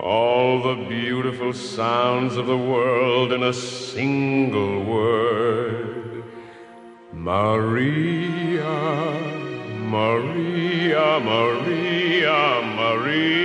all the beautiful sounds of the world in a single word. Maria, Maria, Maria, Maria.